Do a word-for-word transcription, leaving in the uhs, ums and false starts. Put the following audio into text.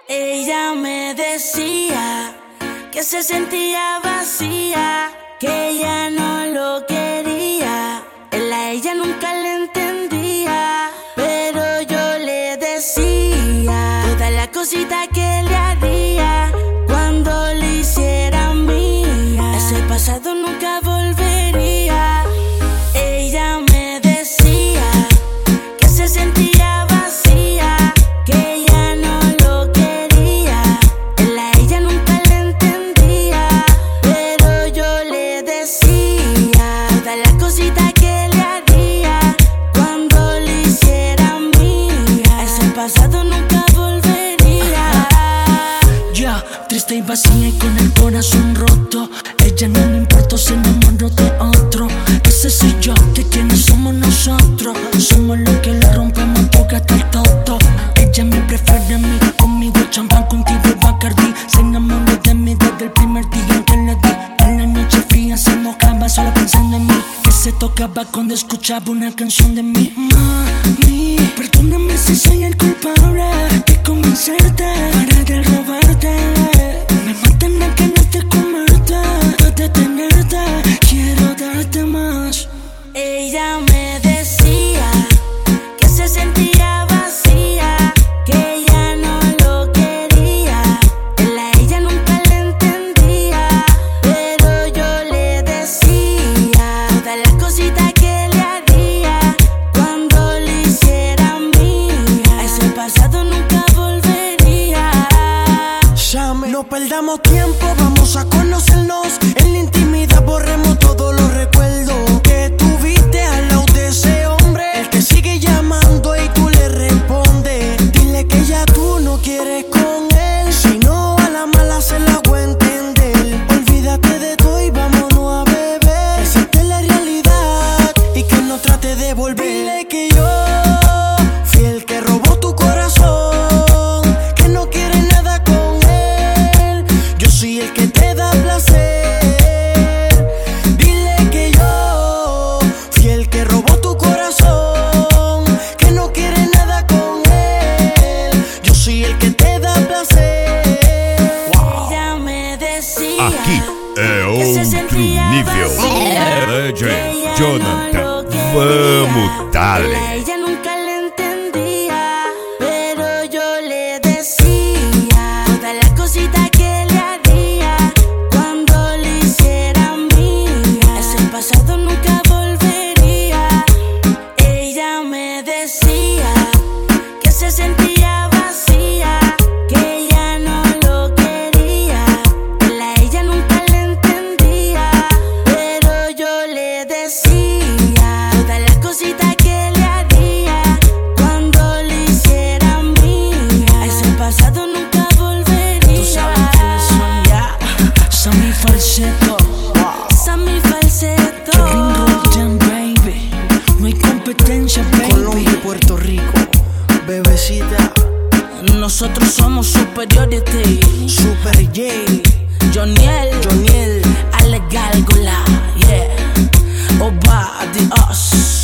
Ella me decía que se sentía vacía, que ella no lo quería. Él a ella nunca le entendía, pero yo le decía toda la cosita que le haría cuando le hiciera mía. Ese pasado nunca volvería. Ella me decía que se sentía vacía, que ella no lo quería. Él a ella nunca le entendía, pero yo le decía toda la cosita que le haría cuando le hiciera mía. Ese pasado nunca volvería. Ya, triste y vacía y con el corazón roto. Ella no le importa, se enamoró de otro. Ese soy yo, que quienes somos nosotros. Somos los que le rompemos boca hasta el toto. Ella me prefiere a mí, conmigo champán, contigo Bacardi. Se enamoró de mí desde el primer día en que le di. En la noche fría se mojaba solo pensando en mí, que se tocaba cuando escuchaba una canción de mí. Mami, perdóname si soy el culpable de convencerte para de robarte. Me matan a ganas de comerte, de tenerte, quiero darte más. Ella me decía que se sentía vacía, que ella no lo quería. Él a ella nunca le entendía, pero yo le decía toda la cosita que le haría cuando le hiciera mía. Ese pasado nunca volvería. Llame, no perdamos tiempo, vamos a conocernos. En la intimidad borremos todos los recuerdos que tuviste al lado de ese hombre. Él te sigue llamando y tú le respondes. Dile que ya tú no quieres con él, si no a la mala se la voy a entender. Olvídate de todo y vámonos a beber. Acepte la realidad y que no trate de volver. Dile que yo fui el que robó tu corazón, que no quiere nada con él. Yo soy el que te da placer. Dile que yo fui el que robó tu corazón, que no quiere nada con él. Yo soy el que te da placer. Wow. Ella me decía Aqui é que se outro sentía nível. vacía, D que J ella no Jonathan, lo quería. vamos dale. Él a ella nunca le entendía, pero yo le decía toda la cosita que le haría cuando le hiciera mía. Ese pasado nunca volvería. Ella me decía que se sentía vacía, que ella no lo quería. Él a ella nunca le entendía, pero yo le decía toda la cosita que le haría cuando le hiciera mía. Ese pasado nunca volvería. Tú sabes quiénes son ya. Sammy Falsetto, Sammy Falsetto. Green Roll Jam, baby. No hay competencia, Colombia y baby. Puerto Rico, bebecita, Nosotros somos superiority. Super J, Joniel, Joniel. Ale Gálgola, yeah. Oba, the us.